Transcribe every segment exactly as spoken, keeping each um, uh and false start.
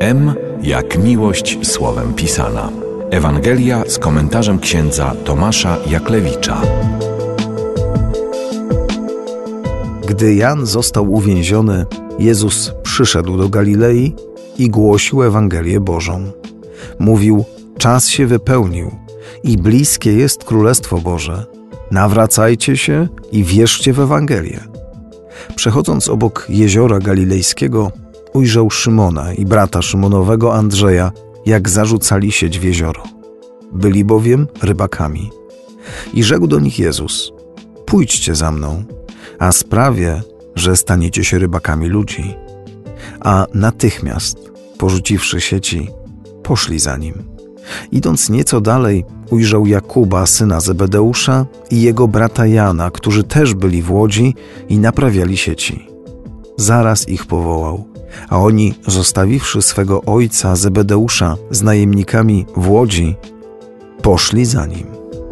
M jak miłość słowem pisana. Ewangelia z komentarzem księdza Tomasza Jaklewicza. Gdy Jan został uwięziony, Jezus przyszedł do Galilei i głosił Ewangelię Bożą. Mówił: czas się wypełnił i bliskie jest Królestwo Boże. Nawracajcie się i wierzcie w Ewangelię. Przechodząc obok jeziora galilejskiego, ujrzał Szymona i brata Szymonowego Andrzeja, jak zarzucali sieć w jezioro. Byli bowiem rybakami. I rzekł do nich Jezus: pójdźcie za mną, a sprawię, że staniecie się rybakami ludzi. A natychmiast, porzuciwszy sieci, poszli za nim. Idąc nieco dalej, ujrzał Jakuba, syna Zebedeusza, i jego brata Jana, którzy też byli w łodzi i naprawiali sieci. Zaraz ich powołał, a oni, zostawiwszy swego ojca Zebedeusza z najemnikami w łodzi, poszli za nim.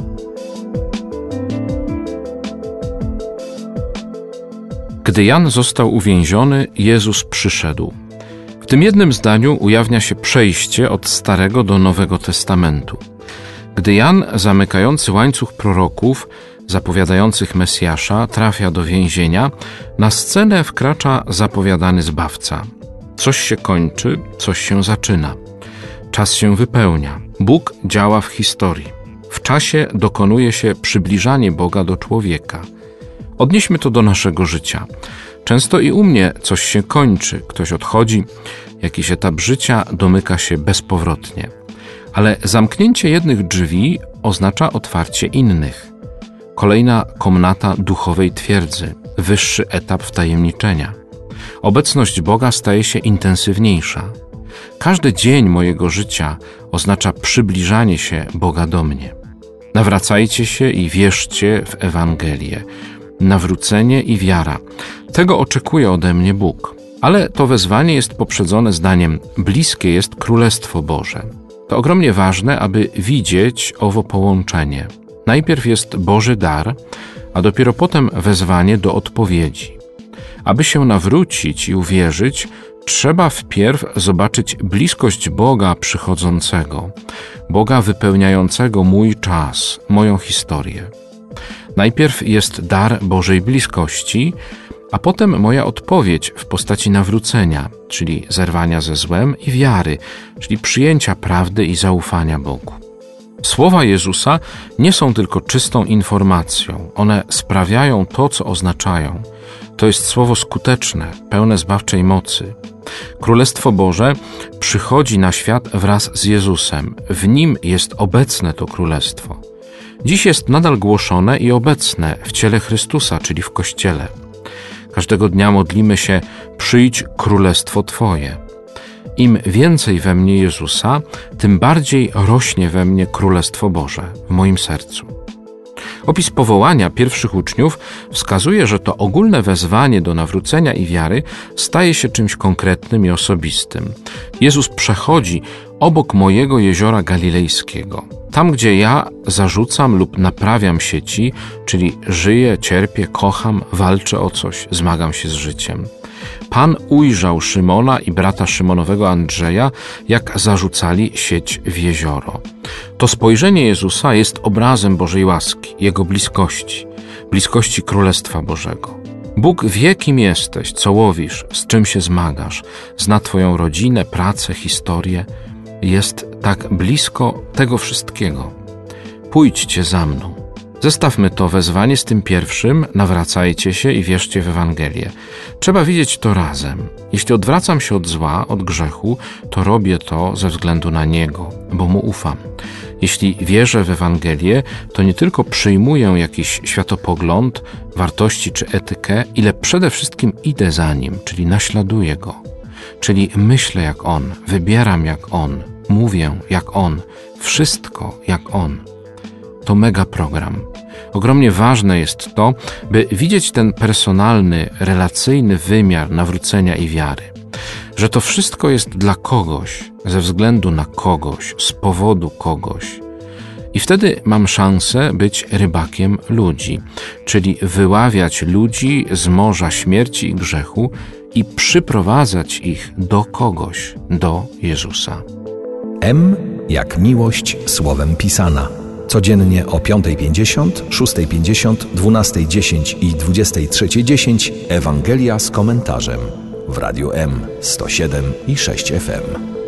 Gdy Jan został uwięziony, Jezus przyszedł. W tym jednym zdaniu ujawnia się przejście od Starego do Nowego Testamentu. Gdy Jan, zamykający łańcuch proroków, zapowiadających Mesjasza, trafia do więzienia, na scenę wkracza zapowiadany Zbawca. Coś się kończy, coś się zaczyna. Czas się wypełnia. Bóg działa w historii. W czasie dokonuje się przybliżanie Boga do człowieka. Odnieśmy to do naszego życia. Często i u mnie coś się kończy, ktoś odchodzi, jakiś etap życia domyka się bezpowrotnie. Ale zamknięcie jednych drzwi oznacza otwarcie innych. Kolejna komnata duchowej twierdzy, wyższy etap wtajemniczenia. Obecność Boga staje się intensywniejsza. Każdy dzień mojego życia oznacza przybliżanie się Boga do mnie. Nawracajcie się i wierzcie w Ewangelię. Nawrócenie i wiara. Tego oczekuje ode mnie Bóg. Ale to wezwanie jest poprzedzone zdaniem: bliskie jest Królestwo Boże. To ogromnie ważne, aby widzieć owo połączenie. Najpierw jest Boży dar, a dopiero potem wezwanie do odpowiedzi. Aby się nawrócić i uwierzyć, trzeba wpierw zobaczyć bliskość Boga przychodzącego, Boga wypełniającego mój czas, moją historię. Najpierw jest dar Bożej bliskości, a potem moja odpowiedź w postaci nawrócenia, czyli zerwania ze złem, i wiary, czyli przyjęcia prawdy i zaufania Bogu. Słowa Jezusa nie są tylko czystą informacją, one sprawiają to, co oznaczają. To jest słowo skuteczne, pełne zbawczej mocy. Królestwo Boże przychodzi na świat wraz z Jezusem. W Nim jest obecne to królestwo. Dziś jest nadal głoszone i obecne w ciele Chrystusa, czyli w Kościele. Każdego dnia modlimy się: przyjdź królestwo Twoje. Im więcej we mnie Jezusa, tym bardziej rośnie we mnie Królestwo Boże, w moim sercu. Opis powołania pierwszych uczniów wskazuje, że to ogólne wezwanie do nawrócenia i wiary staje się czymś konkretnym i osobistym. Jezus przechodzi obok mojego jeziora galilejskiego. Tam, gdzie ja zarzucam lub naprawiam sieci, czyli żyję, cierpię, kocham, walczę o coś, zmagam się z życiem. Pan ujrzał Szymona i brata Szymonowego Andrzeja, jak zarzucali sieć w jezioro. To spojrzenie Jezusa jest obrazem Bożej łaski, Jego bliskości, bliskości Królestwa Bożego. Bóg wie, kim jesteś, co łowisz, z czym się zmagasz, zna Twoją rodzinę, pracę, historię. Jest tak blisko tego wszystkiego. Pójdźcie za mną. Zestawmy to wezwanie z tym pierwszym: nawracajcie się i wierzcie w Ewangelię. Trzeba widzieć to razem. Jeśli odwracam się od zła, od grzechu, to robię to ze względu na Niego, bo Mu ufam. Jeśli wierzę w Ewangelię, to nie tylko przyjmuję jakiś światopogląd, wartości czy etykę, ile przede wszystkim idę za Nim, czyli naśladuję Go. Czyli myślę jak On, wybieram jak On, mówię jak On, wszystko jak On. To mega program. Ogromnie ważne jest to, by widzieć ten personalny, relacyjny wymiar nawrócenia i wiary. Że to wszystko jest dla kogoś, ze względu na kogoś, z powodu kogoś. I wtedy mam szansę być rybakiem ludzi, czyli wyławiać ludzi z morza śmierci i grzechu i przyprowadzać ich do kogoś, do Jezusa. M jak miłość słowem pisana. Codziennie o piątej pięćdziesiąt, szóstej pięćdziesiąt, dwunastej dziesięć i dwudziestej trzeciej dziesięć Ewangelia z komentarzem w Radiu M sto siedem i sześć F M.